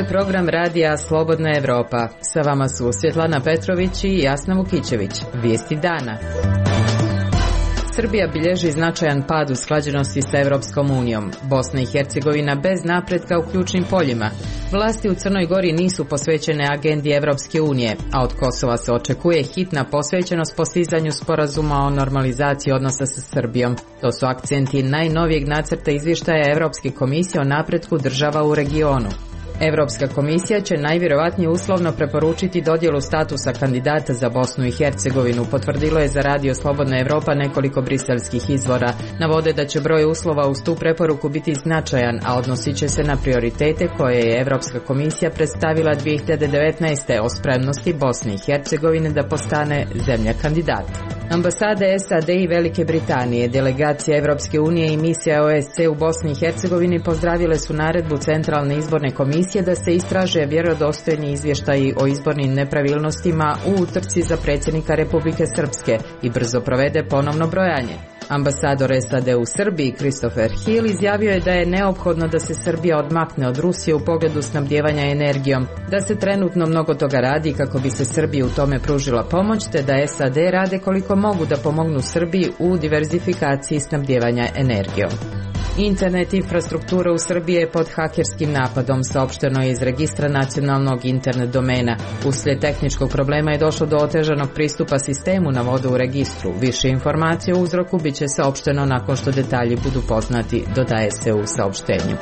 program radija Slobodna Evropa. Sa vama su Svjetlana Petrović i Jasna Vukićević. Vijesti dana. Srbija bilježi značajan pad usklađenosti sa Evropskom unijom. Bosna i Hercegovina bez napretka u ključnim poljima. Vlasti u Crnoj Gori nisu posvećene agendi Evropske unije, a od Kosova se očekuje hitna posvećenost postizanju sporazuma o normalizaciji odnosa sa Srbijom. To su akcenti najnovijeg nacrta izvještaja Evropske komisije o napretku država u regionu. Evropska komisija će najvjerojatnije uslovno preporučiti dodjelu statusa kandidata za Bosnu i Hercegovinu, potvrdilo je za Radio Slobodna Evropa nekoliko briselskih izvora. Navode da će broj uslova uz tu preporuku biti značajan, a odnosit će se na prioritete koje je Evropska komisija predstavila 2019. o spremnosti Bosne i Hercegovine da postane zemlja kandidat. Ambasade SAD i Velike Britanije, delegacija Evropske unije i misija OSCE u Bosni i Hercegovini pozdravile su naredbu Centralne izborne komisije da se istraže vjerodostojni izvještaji o izbornim nepravilnostima u utrci za predsjednika Republike Srpske i brzo provede ponovno brojanje. Ambasador SAD u Srbiji Christopher Hill izjavio je da je neophodno da se Srbija odmakne od Rusije u pogledu snabdijevanja energijom, da se trenutno mnogo toga radi kako bi se Srbiji u tome pružila pomoć, te da SAD rade koliko mogu da pomognu Srbiji u diverzifikaciji snabdijevanja energijom. Internet infrastruktura u Srbiji je pod hakerskim napadom, saopšteno je iz registra nacionalnog internet domena. Uslijed tehničkog problema je došlo do otežanog pristupa sistemu, navode u registru. Više informacije o uzroku bit će saopšteno nakon što detalji budu poznati, dodaje se u saopštenju.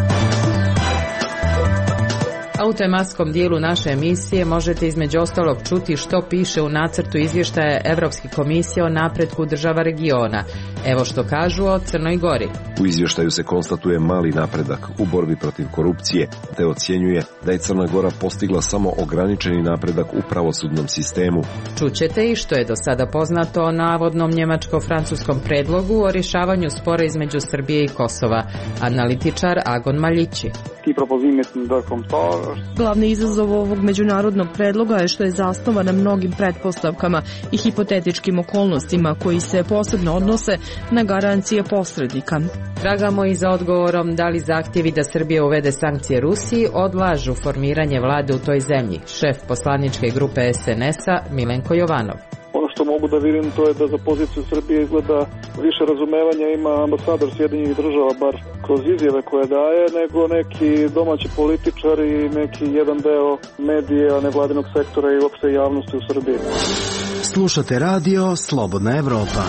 A u tematskom dijelu naše emisije možete između ostalog čuti što piše u nacrtu izvještaja Evropske komisije o napretku država regiona. Evo što kažu o Crnoj Gori. U izvještaju se konstatuje mali napredak u borbi protiv korupcije, te ocjenjuje da je Crna Gora postigla samo ograničeni napredak u pravosudnom sistemu. Čućete i što je do sada poznato o navodnom njemačko-francuskom predlogu o rješavanju spora između Srbije i Kosova. Analitičar Agon Maljići. Glavni izazov ovog međunarodnog predloga je što je zasnovan na mnogim pretpostavkama i hipotetičkim okolnostima koji se posebno odnose na garancije posrednika. Tragamo i za odgovorom da li zahtjevi da Srbija uvede sankcije Rusiji odlažu formiranje vlade u toj zemlji. Šef poslaničke grupe SNS-a Milenko Jovanov. Ono što mogu da vidim to je da za poziciju Srbije izgleda više razumevanja ima ambasador Sjedinjenih država, bar kroz izjave koje daje, nego neki domaći političar i neki jedan deo medija, nevladinog sektora i uopšte javnosti u Srbiji. Slušate radio Slobodna Evropa.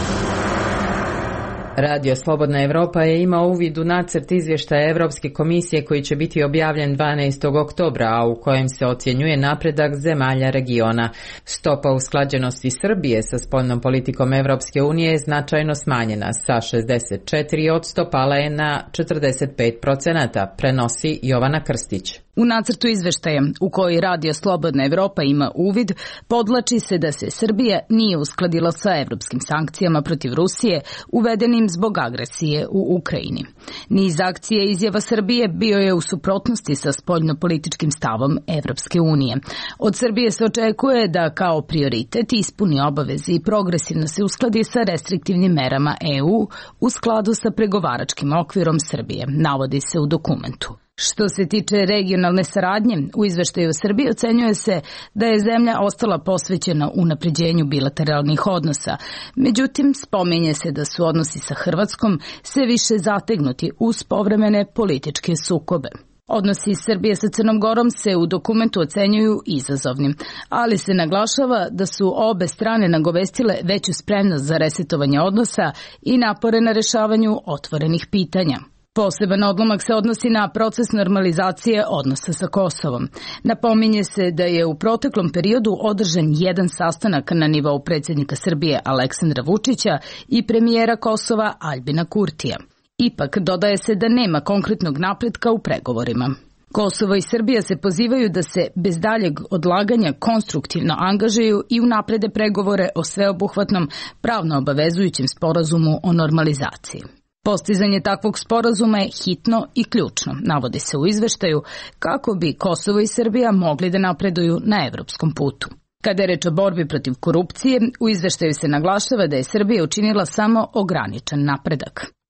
Radio Slobodna Evropa je imao uvid u nacrt izvještaja Evropske komisije koji će biti objavljen 12. oktobra, a u kojem se ocjenjuje napredak zemalja regiona. Stopa usklađenosti Srbije sa spoljnom politikom Evropske unije je značajno smanjena, sa 64% pala je na 45%, prenosi Jovana Krstić. U nacrtu izveštaja, u koji Radio Slobodna Evropa ima uvid, podvlači se da se Srbija nije uskladila sa evropskim sankcijama protiv Rusije uvedenim zbog agresije u Ukrajini. Niz akcija i izjava Srbije bio je u suprotnosti sa spoljnopolitičkim stavom Evropske unije. Od Srbije se očekuje da kao prioritet ispuni obaveze i progresivno se uskladi sa restriktivnim merama EU u skladu sa pregovaračkim okvirom Srbije, navodi se u dokumentu. Što se tiče regionalne saradnje, u izveštaju Srbije ocenjuje se da je zemlja ostala posvećena unapređenju bilateralnih odnosa. Međutim, spominje se da su odnosi sa Hrvatskom sve više zategnuti uz povremene političke sukobe. Odnosi Srbije sa Crnom Gorom se u dokumentu ocenjuju izazovnim, ali se naglašava da su obe strane nagovestile veću spremnost za resetovanje odnosa i napore na rešavanju otvorenih pitanja. Poseban odlomak se odnosi na proces normalizacije odnosa sa Kosovom. Napominje se da je u proteklom periodu održan jedan sastanak na nivou predsjednika Srbije Aleksandra Vučića i premijera Kosova Aljbina Kurtija. Ipak dodaje se da nema konkretnog napretka u pregovorima. Kosovo i Srbija se pozivaju da se bez daljeg odlaganja konstruktivno angažuju i unaprede pregovore o sveobuhvatnom pravno obavezujućem sporazumu o normalizaciji. Postizanje takvog sporazuma je hitno i ključno, navodi se u izveštaju, kako bi Kosovo i Srbija mogli da napreduju na evropskom putu. Kada je reč o borbi protiv korupcije, u izveštaju se naglašava da je Srbija učinila samo ograničen napredak.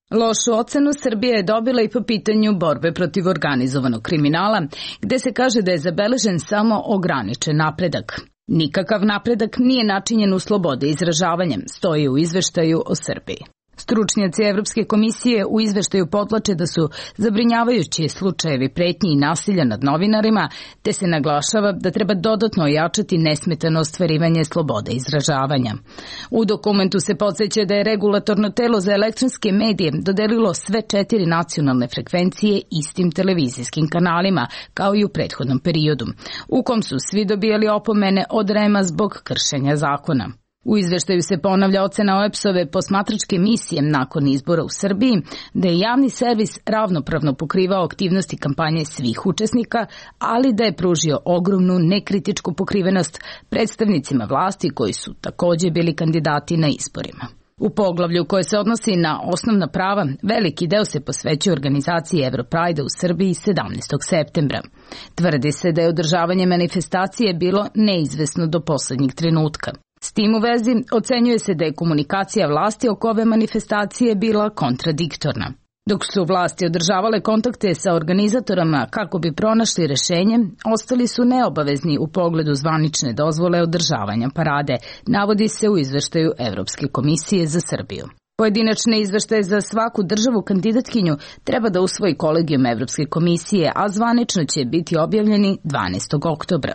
Lošu ocenu Srbija je dobila i po pitanju borbe protiv organizovanog kriminala, gde se kaže da je zabeležen samo ograničen napredak. Nikakav napredak nije načinjen u slobode izražavanja, stoji u izveštaju o Srbiji. Stručnjaci Evropske komisije u izveštaju podvlače da su zabrinjavajući slučajevi pretnji i nasilja nad novinarima, te se naglašava da treba dodatno ojačati nesmetano ostvarivanje slobode izražavanja. U dokumentu se podseća da je regulatorno telo za elektronske medije dodelilo sve 4 nacionalne frekvencije istim televizijskim kanalima, kao i u prethodnom periodu, u kom su svi dobijali opomene od REM-a zbog kršenja zakona. U izveštaju se ponavlja ocena OEBS-ove posmatračke misije nakon izbora u Srbiji, da je javni servis ravnopravno pokrivao aktivnosti kampanje svih učesnika, ali da je pružio ogromnu nekritičku pokrivenost predstavnicima vlasti koji su takođe bili kandidati na izborima. U poglavlju koje se odnosi na osnovna prava, veliki deo se posvećuje organizaciji Europride u Srbiji 17. septembra. Tvrdi se da je održavanje manifestacije bilo neizvesno do poslednjeg trenutka. S tim u vezi ocenjuje se da je komunikacija vlasti oko ove manifestacije bila kontradiktorna. Dok su vlasti održavale kontakte sa organizatorama kako bi pronašli rešenje, ostali su neobavezni u pogledu zvanične dozvole održavanja parade, navodi se u izveštaju Evropske komisije za Srbiju. Pojedinačne izveštaje za svaku državu kandidatkinju treba da usvoji kolegijum Evropske komisije, a zvanično će biti objavljeni 12. oktobra.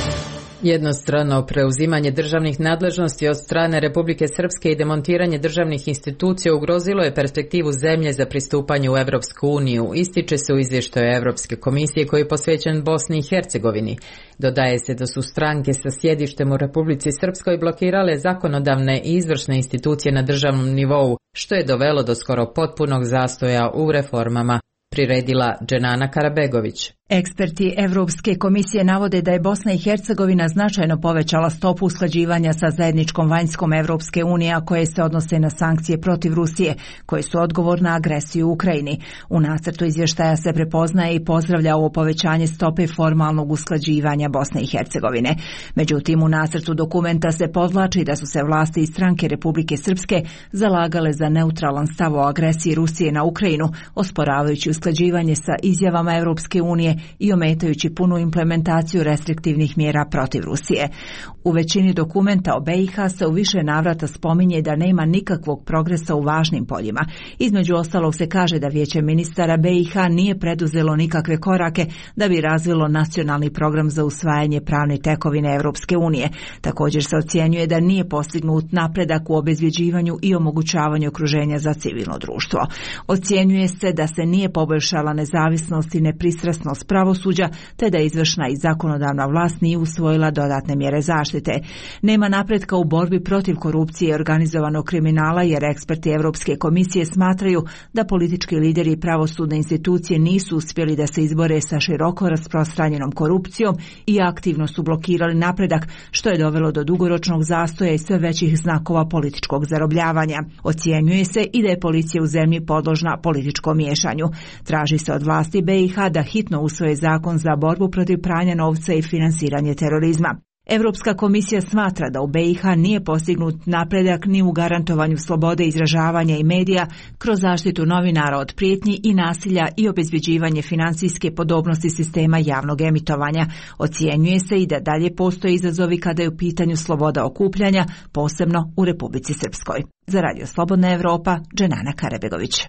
Jednostrano preuzimanje državnih nadležnosti od strane Republike Srpske i demontiranje državnih institucija ugrozilo je perspektivu zemlje za pristupanje u Evropsku uniju, ističe se u izvještaju Evropske komisije koji je posvećen Bosni i Hercegovini. Dodaje se da su stranke sa sjedištem u Republici Srpskoj blokirale zakonodavne i izvršne institucije na državnom nivou, što je dovelo do skoro potpunog zastoja u reformama, priredila Dženana Karabegović. Eksperti Evropske komisije navode da je Bosna i Hercegovina značajno povećala stopu usklađivanja sa zajedničkom vanjskom Evropske unije, a koje se odnose na sankcije protiv Rusije, koje su odgovor na agresiju u Ukrajini. U nacrtu izvještaja se prepoznaje i pozdravlja ovo povećanje stope formalnog usklađivanja Bosne i Hercegovine. Međutim, u nacrtu dokumenta se podvlači da su se vlasti i stranke Republike Srpske zalagale za neutralan stav o agresiji Rusije na Ukrajinu, osporavajući usklađivanje sa izjavama Evropske unije i ometajući punu implementaciju restriktivnih mjera protiv Rusije. U većini dokumenta o BiH se u više navrata spominje da nema nikakvog progresa u važnim poljima. Između ostalog se kaže da Vijeće ministara BiH nije preduzelo nikakve korake da bi razvilo nacionalni program za usvajanje pravne tekovine Evropske unije. Također se ocjenjuje da nije postignut napredak u obezvjeđivanju i omogućavanju okruženja za civilno društvo. Ocjenjuje se da se nije poboljšala nezavisnost i nepristrasnost pravosuđa, te da izvršna i zakonodavna vlast nije usvojila dodatne mjere zaštite. Nema napretka u borbi protiv korupcije i organizovanog kriminala, jer eksperti Evropske komisije smatraju da politički lideri i pravosudne institucije nisu uspjeli da se izbore sa široko rasprostranjenom korupcijom i aktivno su blokirali napredak, što je dovelo do dugoročnog zastoja i sve većih znakova političkog zarobljavanja. Ocjenjuje se i da je policija u zemlji podložna političkom miješanju. Traži se od vlasti BiH da hitno usvoje zakon za borbu protiv pranja novca i finansiranje terorizma. Evropska komisija smatra da u BiH nije postignut napredak ni u garantovanju slobode izražavanja i medija kroz zaštitu novinara od prijetnji i nasilja i obezbeđivanje financijske podobnosti sistema javnog emitovanja. Ocjenjuje se i da dalje postoje izazovi kada je u pitanju sloboda okupljanja, posebno u Republici Srpskoj. Za Radio Slobodna Evropa, Dženana Karabegović.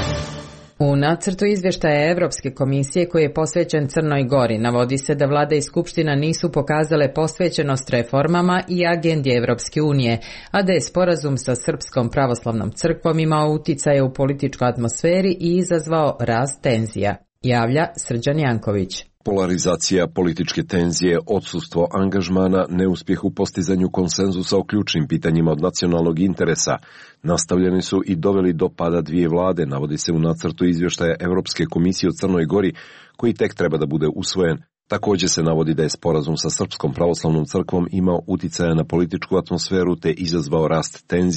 U nacrtu izvještaja Evropske komisije koji je posvećen Crnoj Gori navodi se da vlada i skupština nisu pokazale posvećenost reformama i agendi Evropske unije, a da je sporazum sa Srpskom pravoslavnom crkvom imao uticaje u političkoj atmosferi i izazvao rast tenzija, javlja Srđan Janković. Polarizacija političke tenzije, odsustvo angažmana, neuspjeh u postizanju konsenzusa o ključnim pitanjima od nacionalnog interesa nastavljeni su i doveli do pada dvije vlade, navodi se u nacrtu izvještaja Evropske komisije o Crnoj Gori, koji tek treba da bude usvojen. Također se navodi da je sporazum sa Srpskom pravoslavnom crkvom imao uticaja na političku atmosferu te izazvao rast tenzija.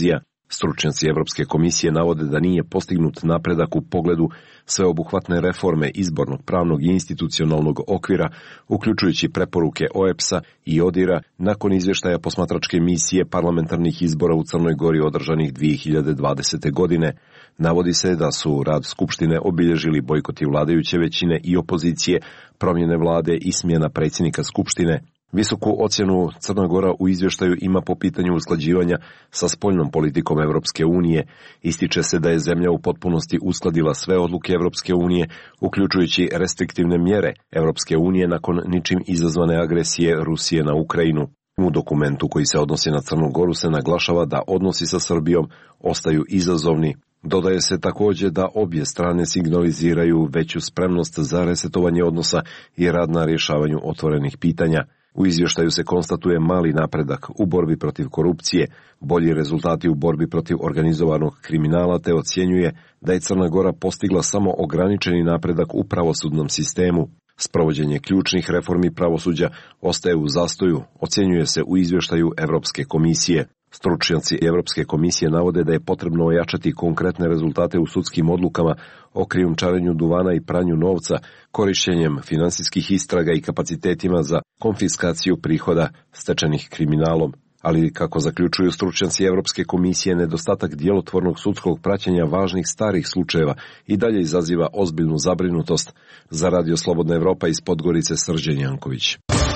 Stručnjaci Evropske komisije navode da nije postignut napredak u pogledu sveobuhvatne reforme izbornog, pravnog i institucionalnog okvira, uključujući preporuke OEBS-a i ODIR-a nakon izvještaja posmatračke misije parlamentarnih izbora u Crnoj Gori održanih 2020. godine. Navodi se da su rad Skupštine obilježili bojkoti vladajuće većine i opozicije, promjene vlade i smjena predsjednika Skupštine. Visoku ocjenu Crna Gora u izvještaju ima po pitanju usklađivanja sa spoljnom politikom Evropske unije. Ističe se da je zemlja u potpunosti uskladila sve odluke Evropske unije, uključujući restriktivne mjere Evropske unije nakon ničim izazvane agresije Rusije na Ukrajinu. U dokumentu koji se odnosi na Crnu Goru se naglašava da odnosi sa Srbijom ostaju izazovni. Dodaje se također da obje strane signaliziraju veću spremnost za resetovanje odnosa i rad na rješavanju otvorenih pitanja. U izvještaju se konstatuje mali napredak u borbi protiv korupcije, bolji rezultati u borbi protiv organizovanog kriminala, te ocjenjuje da je Crna Gora postigla samo ograničeni napredak u pravosudnom sistemu. Sprovođenje ključnih reformi pravosuđa ostaje u zastoju, ocjenjuje se u izvještaju Evropske komisije. Stručnjaci Evropske komisije navode da je potrebno ojačati konkretne rezultate u sudskim odlukama o krijumčarenju duvana i pranju novca, korištenjem finansijskih istraga i kapacitetima za konfiskaciju prihoda stečenih kriminalom. Ali, kako zaključuju stručnjaci Evropske komisije, nedostatak djelotvornog sudskog praćenja važnih starih slučajeva i dalje izaziva ozbiljnu zabrinutost. Za Radio Slobodna Evropa iz Podgorice, Srđan Janković.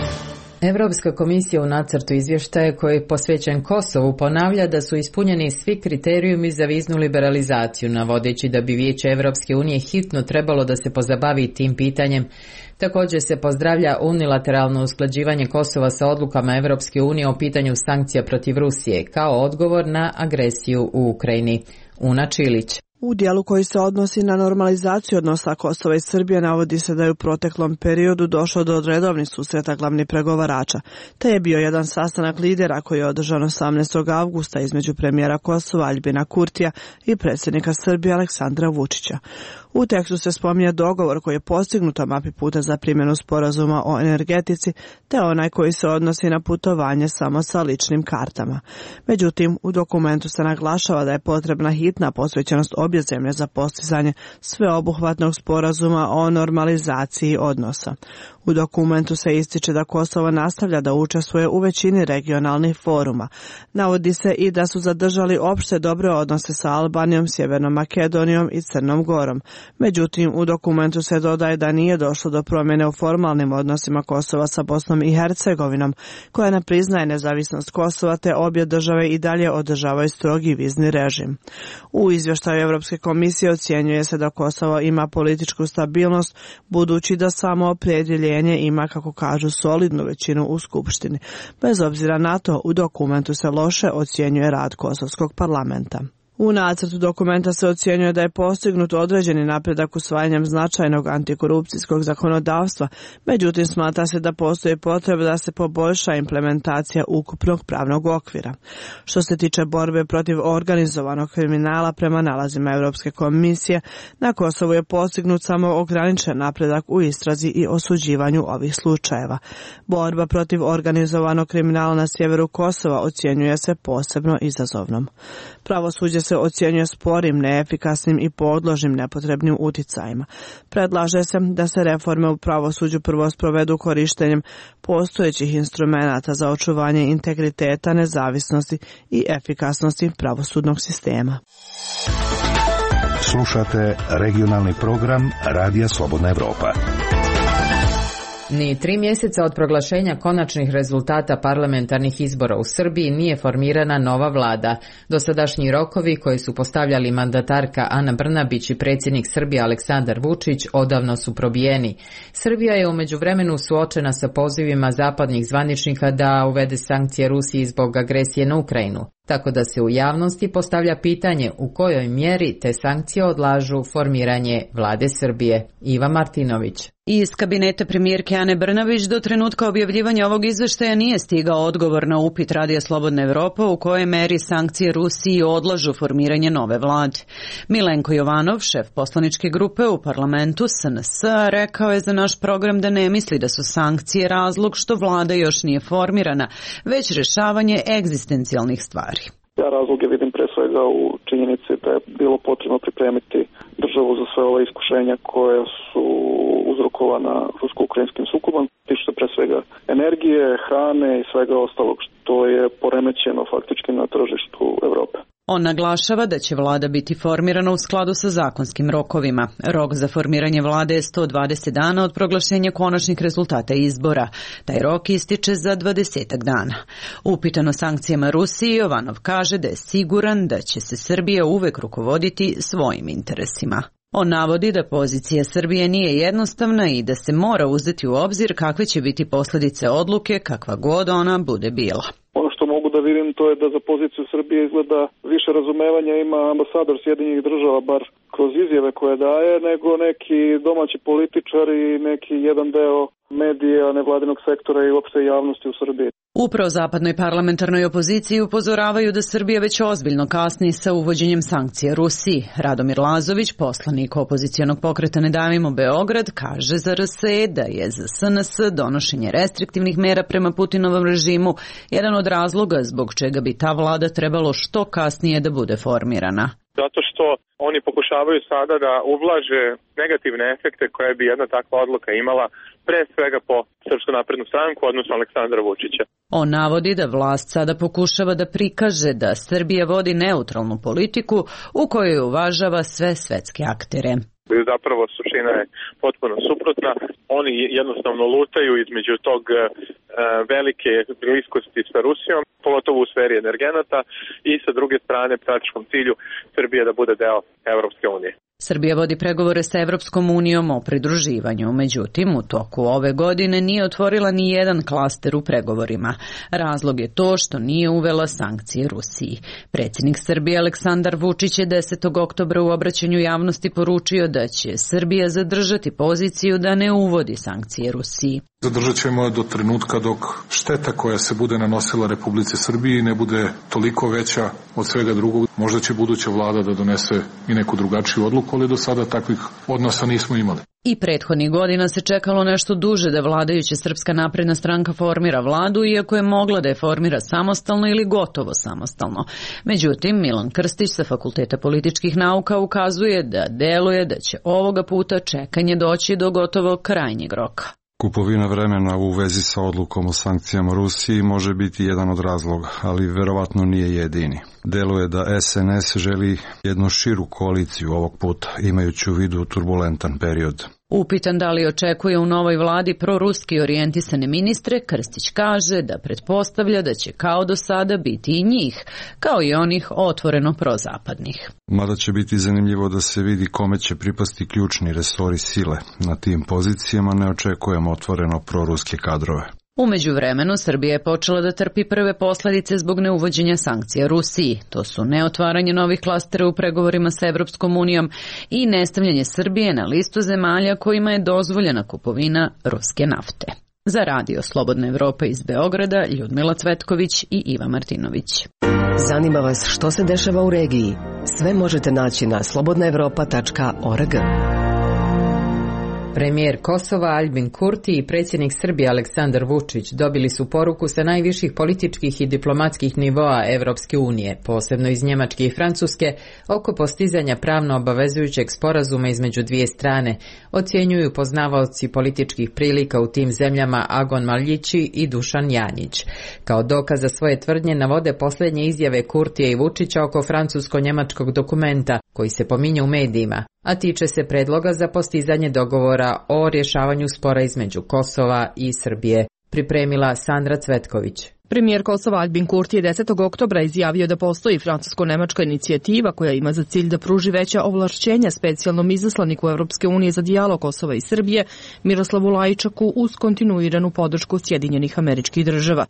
Evropska komisija u nacrtu izvještaja koji je posvećen Kosovu ponavlja da su ispunjeni svi kriterijumi za viznu liberalizaciju, navodeći da bi Vijeće Evropske unije hitno trebalo da se pozabavi tim pitanjem. Također se pozdravlja unilateralno usklađivanje Kosova sa odlukama Evropske unije o pitanju sankcija protiv Rusije kao odgovor na agresiju u Ukrajini. Una Čilić. U dijelu koji se odnosi na normalizaciju odnosa Kosova i Srbije navodi se da je u proteklom periodu došlo do redovnih susreta glavnih pregovarača, te je bio jedan sastanak lidera koji je održan 18. avgusta između premijera Kosova Aljbina Kurtija i predsjednika Srbije Aleksandra Vučića. U tekstu se spominje dogovor koji je postignut o mapi puta za primjenu sporazuma o energetici, te onaj koji se odnosi na putovanje samo sa ličnim kartama. Međutim, u dokumentu se naglašava da je potrebna hitna posvećenost obje zemlje za postizanje sveobuhvatnog sporazuma o normalizaciji odnosa. U dokumentu se ističe da Kosovo nastavlja da učestvuje u većini regionalnih foruma. Navodi se i da su zadržali opšte dobre odnose sa Albanijom, Sjevernom Makedonijom i Crnom Gorom. Međutim, u dokumentu se dodaje da nije došlo do promjene u formalnim odnosima Kosova sa Bosnom i Hercegovinom, koja ne priznaje nezavisnost Kosova, te obje države i dalje održavaju strogi vizni režim. U izvještaju Evropske komisije ocjenjuje se da Kosovo ima političku stabilnost, budući da samo opredjeljenje ima, kako kažu, solidnu većinu u Skupštini. Bez obzira na to, u dokumentu se loše ocjenjuje rad kosovskog parlamenta. U nacrtu dokumenta se ocjenjuje da je postignut određeni napredak usvajanjem značajnog antikorupcijskog zakonodavstva, međutim smatra se da postoji potreba da se poboljša implementacija ukupnog pravnog okvira. Što se tiče borbe protiv organizovanog kriminala prema nalazima Europske komisije, na Kosovu je postignut samo ograničen napredak u istrazi i osuđivanju ovih slučajeva. Borba protiv organizovanog kriminala na sjeveru Kosova ocjenjuje se posebno izazovnom. Pravosuđe se ocjenjuje sporim, neefikasnim i podložnim nepotrebnim uticajima. Predlaže se da se reforme u pravosuđu prvo sprovedu korištenjem postojećih instrumenata za očuvanje integriteta, nezavisnosti i efikasnosti pravosudnog sistema. Slušate regionalni program Radija Slobodna Evropa. Ni 3 mjeseca od proglašenja konačnih rezultata parlamentarnih izbora u Srbiji nije formirana nova vlada. Dosadašnji rokovi koji su postavljali mandatarka Ana Brnabić i predsjednik Srbije Aleksandar Vučić odavno su probijeni. Srbija je u međuvremenu suočena sa pozivima zapadnih zvaničnika da uvede sankcije Rusiji zbog agresije na Ukrajinu. Tako da se u javnosti postavlja pitanje u kojoj mjeri te sankcije odlažu formiranje vlade Srbije. Iva Martinović. Iz kabineta premijerke Ane Brnabić do trenutka objavljivanja ovog izveštaja nije stigao odgovor na upit Radija Slobodna Evropa u kojoj meri sankcije Rusiji odlažu formiranje nove vlade. Milenko Jovanov, šef poslaničke grupe u parlamentu SNS, rekao je za naš program da ne misli da su sankcije razlog što vlada još nije formirana, već rješavanje egzistencijalnih stvari. Ja razloge vidim pre svega u činjenici da je bilo potrebno pripremiti državu za sve ove iskušenja koje su uzrokovana rusko-ukrajinskim sukobom, tiče se pre svega energije, hrane i svega ostalog što je poremećeno faktički na tržištu Evrope. On naglašava da će vlada biti formirana u skladu sa zakonskim rokovima. Rok za formiranje vlade je 120 dana od proglašenja konačnih rezultata izbora. Taj rok ističe za 20 dana. Upitan o sankcijama Rusiji, Jovanov kaže da je siguran da će se Srbija uvek rukovoditi svojim interesima. On navodi da pozicija Srbije nije jednostavna i da se mora uzeti u obzir kakve će biti posljedice odluke, kakva god ona bude bila. Ono što mogu da vidim to je da za poziciju Srbije izgleda više razumevanja ima ambasador Sjedinjenih država, bar kroz izjave koje daje, nego neki domaći političari i neki jedan deo medija, nevladinog sektora i uopšte javnosti u Srbiji. U prozapadnoj parlamentarnoj opoziciji upozoravaju da Srbija već ozbiljno kasni sa uvođenjem sankcija Rusiji. Radomir Lazović, poslanik opozicionog pokreta Ne davimo Beograd, kaže za RSE da je za SNS donošenje restriktivnih mera prema Putinovom režimu jedan od razloga zbog čega bi ta vlada trebalo što kasnije da bude formirana. Zato što oni pokušavaju sada da ublaže negativne efekte koje bi jedna takva odluka imala, pre svega po Srpsku naprednu stranku, odnosno Aleksandra Vučića. On navodi da vlast sada pokušava da prikaže da Srbija vodi neutralnu politiku u kojoj uvažava sve svetske aktere. Zapravo suština je potpuno suprotna. Oni jednostavno lutaju između tog velike bliskosti sa Rusijom, pogotovo u sferi energenata, i sa druge strane strateškom cilju Srbije da bude deo Evropske unije. Srbija vodi pregovore sa Evropskom unijom o pridruživanju, međutim u toku ove godine nije otvorila ni jedan klaster u pregovorima. Razlog je to što nije uvela sankcije Rusiji. Predsjednik Srbije Aleksandar Vučić je 10. oktobra u obraćanju javnosti poručio da će Srbija zadržati poziciju da ne uvodi sankcije Rusiji. Zadržat ćemo do trenutka dok šteta koja se bude nanosila Republici Srbiji ne bude toliko veća od svega drugog. Možda će buduća vlada da donese i neku drugačiju odluku, ali do sada takvih odnosa nismo imali. I prethodnih godina se čekalo nešto duže da vladajuća Srpska napredna stranka formira vladu, iako je mogla da je formira samostalno ili gotovo samostalno. Međutim, Milan Krstić sa Fakulteta političkih nauka ukazuje da deluje da će ovoga puta čekanje doći do gotovo krajnjeg roka. Kupovina vremena u vezi sa odlukom o sankcijama Rusiji može biti jedan od razloga, ali verovatno nije jedini. Deluje da SNS želi jednu širu koaliciju ovog puta, imajući u vidu turbulentan period. Upitan da li očekuje u novoj vladi proruski orijentisane ministre, Krstić kaže da pretpostavlja da će kao do sada biti i njih, kao i onih otvoreno prozapadnih. Mada će biti zanimljivo da se vidi kome će pripasti ključni resori sile. Na tim pozicijama ne očekujemo otvoreno proruske kadrove. U međuvremenu Srbija je počela da trpi prve posljedice zbog neuvođenja sankcija Rusiji. To su neotvaranje novih klastera u pregovorima sa Evropskom unijom i nestavljanje Srbije na listu zemalja kojima je dozvoljena kupovina ruske nafte. Za Radio Slobodna Evropa iz Beograda, Ljudmila Cvetković i Iva Martinović. Zanima vas što se dešava u regiji? Sve možete naći na slobodnaevropa.org. Premijer Kosova Aljbin Kurti i predsjednik Srbije Aleksandar Vučić dobili su poruku sa najviših političkih i diplomatskih nivoa Evropske unije, posebno iz Njemačke i Francuske, oko postizanja pravno obavezujućeg sporazuma između dvije strane, ocjenjuju poznavaoci političkih prilika u tim zemljama Agon Maljići i Dušan Janjić. Kao dokaz za svoje tvrdnje navode posljednje izjave Kurtija i Vučića oko francusko-njemačkog dokumenta, koji se pominje u medijima, a tiče se predloga za postizanje dogovora o rješavanju spora između Kosova i Srbije. Pripremila Sandra Cvetković. Premijer Kosova Aljbin Kurti je 10. oktobra izjavio da postoji francusko-nemačka inicijativa koja ima za cilj da pruži veća ovlašćenja specijalnom izaslaniku Evropske unije za dijalog Kosova i Srbije, Miroslavu Lajčaku, uz kontinuiranu podršku Sjedinjenih Američkih Država.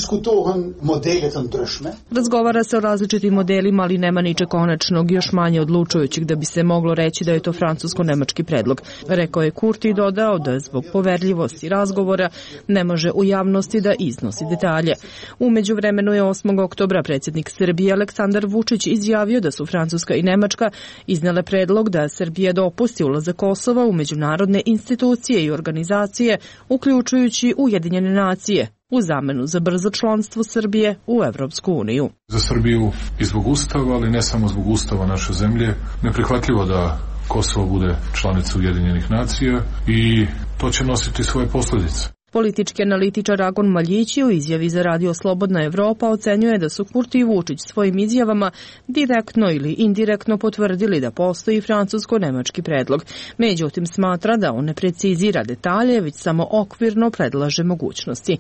Razgovara se o različitim modelima, ali nema ničeg konačnog, još manje odlučujućeg da bi se moglo reći da je to francusko-nemački predlog. Rekao je Kurti i dodao da zbog poverljivosti razgovora ne može u javnosti da iznosi detalje. U međuvremenu je 8. oktobra predsjednik Srbije Aleksandar Vučić izjavio da su Francuska i Nemačka iznele predlog da Srbija dopusti ulazak Kosova u međunarodne institucije i organizacije, uključujući Ujedinjene nacije. u zamenu za brzo članstvo Srbije u Evropsku uniju. Za Srbiju i zbog Ustava, ali ne samo zbog Ustava naše zemlje, neprihvatljivo da Kosovo bude članica Ujedinjenih nacija i to će nositi svoje posljedice. Politički analitičar Agon Maljići u izjavi za Radio Slobodna Evropa ocenjuje da su Kurti i Vučić svojim izjavama direktno ili indirektno potvrdili da postoji francusko-nemački predlog. Međutim, smatra da on ne precizira detalje, već samo okvirno predlaže mogućnosti.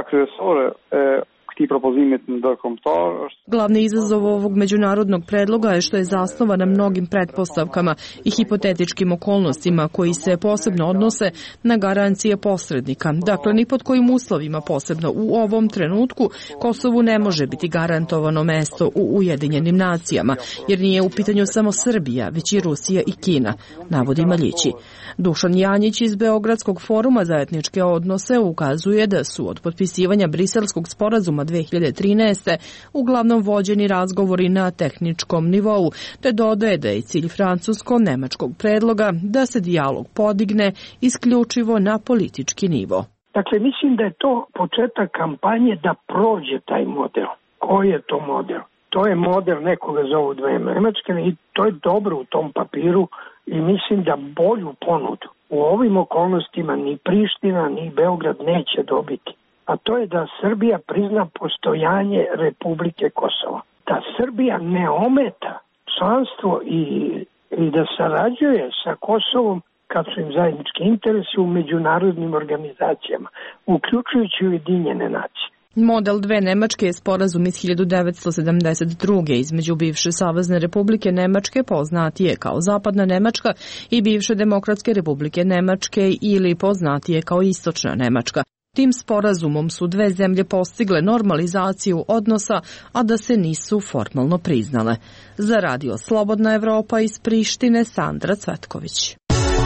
Glavni izazov ovog međunarodnog predloga je što je zasnovan na mnogim pretpostavkama i hipotetičkim okolnostima koji se posebno odnose na garancije posrednika. Dakle, ni pod kojim uslovima, posebno u ovom trenutku, Kosovu ne može biti garantovano mesto u Ujedinjenim nacijama, jer nije u pitanju samo Srbija, već i Rusija i Kina, navodi Maljići. Dušan Janjić iz Beogradskog foruma za etničke odnose ukazuje da su od potpisivanja Briselskog sporazuma 2013. uglavnom vođeni razgovori na tehničkom nivou, te dodaje da je cilj francusko-nemačkog predloga da se dijalog podigne isključivo na politički nivo. Dakle, mislim da je to početak kampanje da prođe taj model. Koji je to model? To je model, nekoga zovu dve Nemačke i to je dobro u tom papiru i mislim da bolju ponudu u ovim okolnostima ni Priština ni Beograd neće dobiti. A to je da Srbija prizna postojanje Republike Kosovo. Da Srbija ne ometa članstvo i da sarađuje sa Kosovom kad su im zajednički interesi u međunarodnim organizacijama, uključujući Ujedinjene nacije. Model dve Nemačke je sporazum iz 1972. između bivše Savezne Republike Nemačke, poznatije kao Zapadna Nemačka, i bivše Demokratske Republike Nemačke ili poznatije kao Istočna Nemačka. Tim sporazumom su dve zemlje postigle normalizaciju odnosa, a da se nisu formalno priznale. Za Radio Slobodna Evropa iz Prištine, Sandra Cvetković.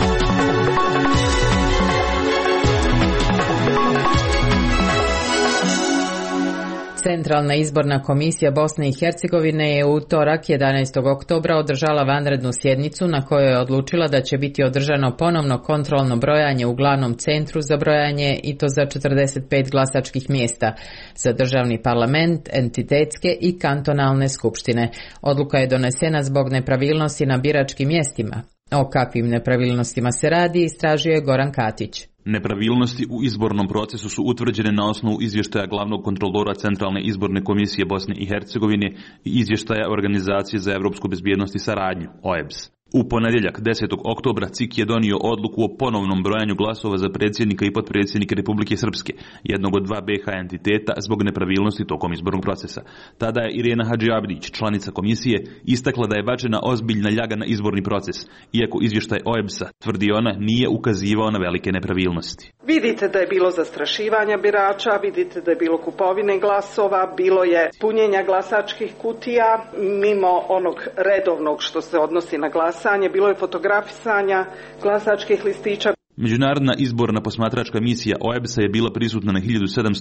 Centralna izborna komisija Bosne i Hercegovine je u utorak 11. oktobra održala vanrednu sjednicu na kojoj je odlučila da će biti održano ponovno kontrolno brojanje u glavnom centru za brojanje i to za 45 glasačkih mjesta za državni parlament, entitetske i kantonalne skupštine. Odluka je donesena zbog nepravilnosti na biračkim mjestima. O kakvim nepravilnostima se radi, istražio je Goran Katić. Nepravilnosti u izbornom procesu su utvrđene na osnovu izvještaja glavnog kontrolora Centralne izborne komisije Bosne i Hercegovine i izvještaja Organizacije za evropsku bezbjednost i saradnju, OEBS. U ponedjeljak 10. oktobra CIK je donio odluku o ponovnom brojanju glasova za predsjednika i potpredsjednike Republike Srpske, jednog od dva BiH entiteta, zbog nepravilnosti tokom izbornog procesa. Tada je Irena Hadžiabdić, članica komisije, istakla da je bačena ozbiljna ljaga na izborni proces, iako izvještaj OEBS-a, tvrdi ona, nije ukazivao na velike nepravilnosti. Vidite da je bilo zastrašivanja birača, vidite da je bilo kupovine glasova, bilo je punjenja glasačkih kutija mimo onog redovnog što se odnosi na glasanje, bilo je fotografisanja glasačkih listića. Međunarodna izborna posmatračka misija OEBS-a je bila prisutna na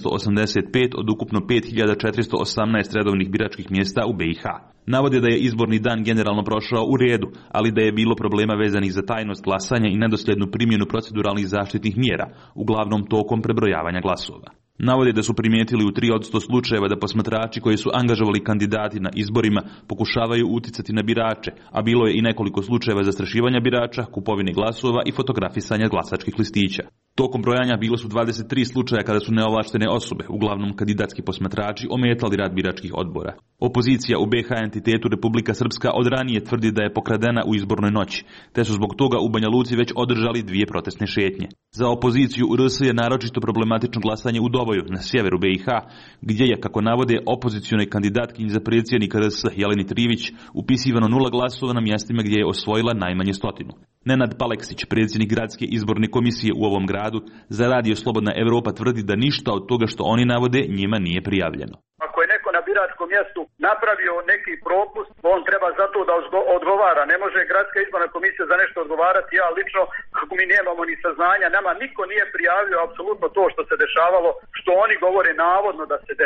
1785 od ukupno 5418 redovnih biračkih mjesta u BiH. Navode da je izborni dan generalno prošao u redu, ali da je bilo problema vezanih za tajnost glasanja i nedosljednu primjenu proceduralnih zaštitnih mjera, uglavnom tokom prebrojavanja glasova. Navode da su primijetili u 3% slučajeva da posmatrači koji su angažovali kandidati na izborima pokušavaju uticati na birače, a bilo je i nekoliko slučajeva zastrašivanja birača, kupovine glasova i fotografisanja glasačkih listića. Tokom brojanja bilo su 23 slučaja kada su neovlaštene osobe, uglavnom kandidatski posmatrači, ometali rad biračkih odbora. Opozicija u BiH entitetu Republika Srpska od ranije tvrdi da je pokradena u izbornoj noći, te su zbog toga u Banja Luci već održali 2 protestne šetnje. Za opoziciju u RS je naročito problematično glasanje u Doboju, na sjeveru BiH, gdje je, kako navode, opozicionoj kandidatkinji za predsjednika RS Jeleni Trivić upisivano 0 glasova na mjestima gdje je osvojila najmanje 100. Nenad Paleksić, predsjednik gradske izborne komisije u ovom gradu, za Radio Slobodna Evropa tvrdi da ništa od toga što oni navode njima nije prijavljeno. Ako je neko na biračkom mjestu napravio neki propust, on treba za to da odgovara. Ne može gradska izborna komisija za nešto odgovarati. Ja lično, kako mi nemamo ni saznanja, nama niko nije prijavio apsolutno to što se dešavalo, što oni govore navodno da se desi.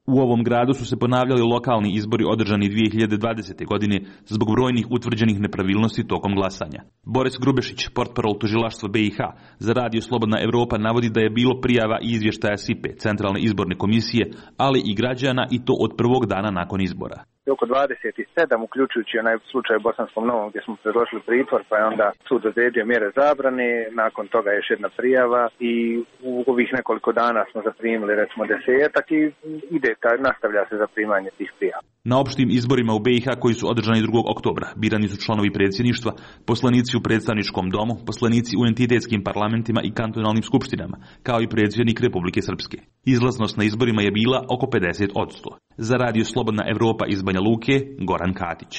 U ovom gradu su se ponavljali lokalni izbori održani 2020. godine zbog brojnih utvrđenih nepravilnosti tokom glasanja. Boris Grubešić, portparol tužilaštva BiH za Radio Slobodna Evropa, navodi da je bilo prijava i izvještaja SIPE, Centralne izborne komisije, ali i građana, i to od prvog dana nakon izbora. Oko 27, uključujući onaj slučaj u Bosanskom Novom gdje smo predložili pritvor, pa je onda sud odredio mjere zabrane, nakon toga još jedna prijava i u ovih nekoliko dana smo zaprimili recimo 10-ak i nastavlja se zaprimanje tih prijava. Na opštim izborima u BiH koji su održani 2. oktobra birani su članovi predsjedništva, poslanici u predstavničkom domu, poslanici u entitetskim parlamentima i kantonalnim skupštinama, kao i predsjednik Republike Srpske. Izlaznost na izborima je bila oko 50%. Za Radio Slobodna Evropa iz Banja Luke, Goran Katić.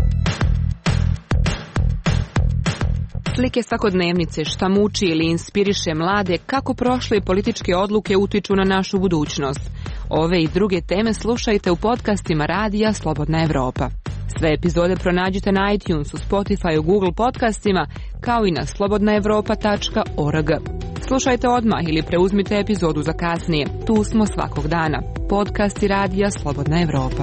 Slike svakodnevnice, šta muči ili inspiriše mlade, kako prošle političke odluke utiču na našu budućnost. Ove i druge teme slušajte u podcastima Radija Slobodna Evropa. Sve epizode pronađite na iTunesu, Spotify, Google podcastima, kao i na slobodnaevropa.org. Slušajte odmah ili preuzmite epizodu za kasnije. Tu smo svakog dana. Podcasti Radija Slobodna Evropa.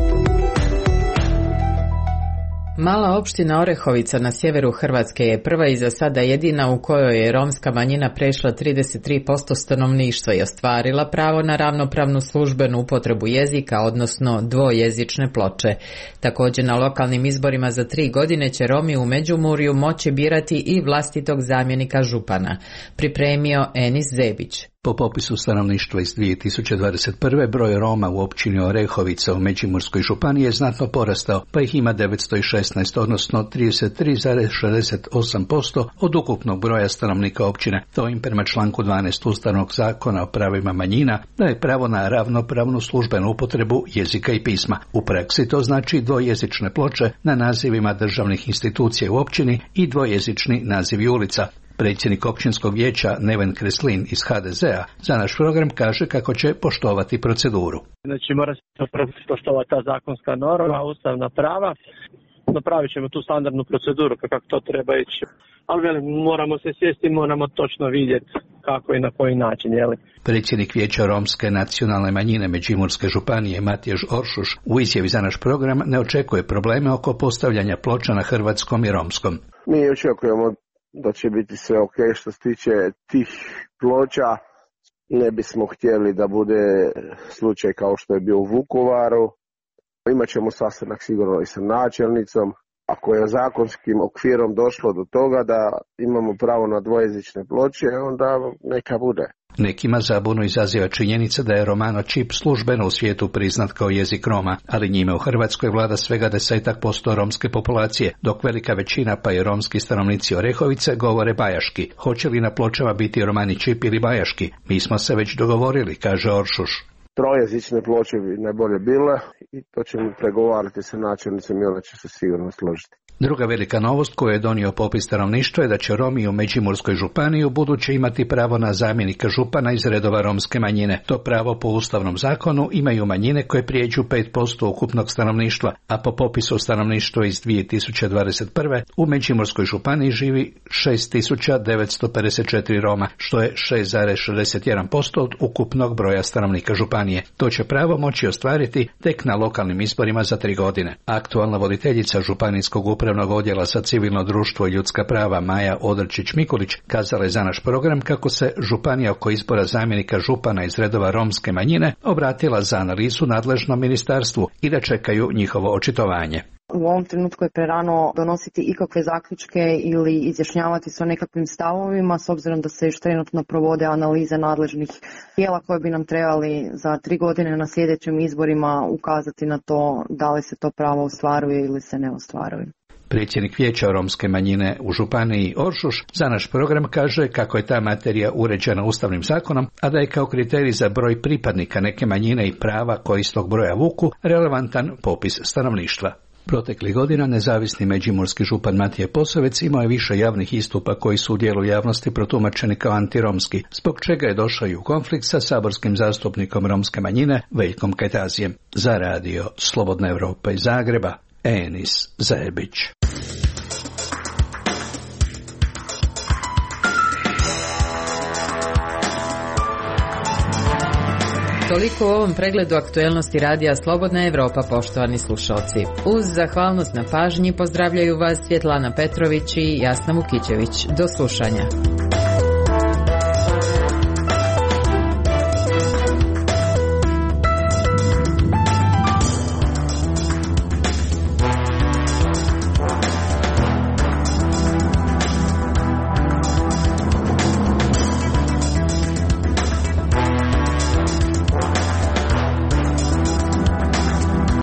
Mala opština Orehovica na sjeveru Hrvatske je prva i za sada jedina u kojoj je romska manjina prešla 33% stanovništva i ostvarila pravo na ravnopravnu službenu upotrebu jezika, odnosno dvojezične ploče. Također na lokalnim izborima za 3 godine će Romi u Međimurju moći birati i vlastitog zamjenika župana. Pripremio Enis Zebić. Po popisu stanovništva iz 2021. broj Roma u općini Orehovica u Međimurskoj županiji je znatno porastao, pa ih ima 916, odnosno 33,68% od ukupnog broja stanovnika općine. To im prema članku 12 Ustavnog zakona o pravima manjina daje pravo na ravnopravnu službenu upotrebu jezika i pisma. U praksi to znači dvojezične ploče na nazivima državnih institucija u općini i dvojezični nazivi ulica. Predsjednik općinskog vijeća Neven Kreslin iz HDZ-a za naš program kaže kako će poštovati proceduru. Znači mora se poštovati ta zakonska norma, ustavna prava. Napravit ćemo tu standardnu proceduru kako to treba ići. Ali moramo se sjesti, moramo točno vidjeti kako i na koji način. Predsjednik vijeća romske nacionalne manjine Međimurske županije Matjaž Oršuš u izjavi za naš program ne očekuje probleme oko postavljanja ploča na hrvatskom i romskom. Mi očekujemo da će biti sve ok što se tiče tih ploča. Ne bismo htjeli da bude slučaj kao što je bio u Vukovaru. Imaćemo sastanak sigurno i sa načelnicom. Ako je zakonskim okvirom došlo do toga da imamo pravo na dvojezične ploče, onda neka bude. Nekima zabunu izaziva činjenica da je romano čip službeno u svijetu priznat kao jezik Roma, ali njime u Hrvatskoj vlada svega 10% romske populacije, dok velika većina pa i romski stanovnici Orehovice govore bajaški. Hoće li na pločama biti romani čip ili bajaški? Mi smo se već dogovorili, kaže Oršuš. Trojezične ploče bi najbolje bile i to ćemo pregovarati sa načelnicom i ona će se sigurno složiti. Druga velika novost koju je donio popis stanovništva je da će Romi u Međimurskoj županiji u buduće imati pravo na zamjenika župana iz redova romske manjine. To pravo po ustavnom zakonu imaju manjine koje prijeđu 5% ukupnog stanovništva, a po popisu stanovništva iz 2021. u Međimurskoj županiji živi 6.954 Roma, što je 6,61% od ukupnog broja stanovnika županije. To će pravo moći ostvariti tek na lokalnim izborima za 3 godine. Aktualna voditeljica županijskog upravnog odjela za civilno društvo i ljudska prava Maja Odrčić-Mikulić kazala je za naš program kako se županija oko izbora zamjenika župana iz redova romske manjine obratila za analizu nadležnom ministarstvu i da čekaju njihovo očitovanje. U ovom trenutku je prerano donositi ikakve zaključke ili izjašnjavati se o nekakvim stavovima, s obzirom da se još trenutno provode analize nadležnih tijela koje bi nam trebali za 3 godine na sljedećim izborima ukazati na to da li se to pravo ostvaruje ili se ne ostvaruje. Predsjednik vijeća romske manjine u županiji Oršuš za naš program kaže kako je ta materija uređena ustavnim zakonom, a da je kao kriterij za broj pripadnika neke manjine i prava koji iz tog broja vuku relevantan popis stanovništva. Proteklih godina nezavisni međimurski župan Matije Posavec imao je više javnih istupa koji su u dijelu javnosti protumačeni kao antiromski, zbog čega je došao i u konflikt sa saborskim zastupnikom romske manjine Veljkom Kajtazijem. Za radio Slobodna Evropa iz Zagreba, Enis Zebić. Toliko u ovom pregledu aktuelnosti radija Slobodna Evropa, poštovani slušalci. Uz zahvalnost na pažnji pozdravljaju vas Svjetlana Petrović i Jasna Vukićević. Do slušanja.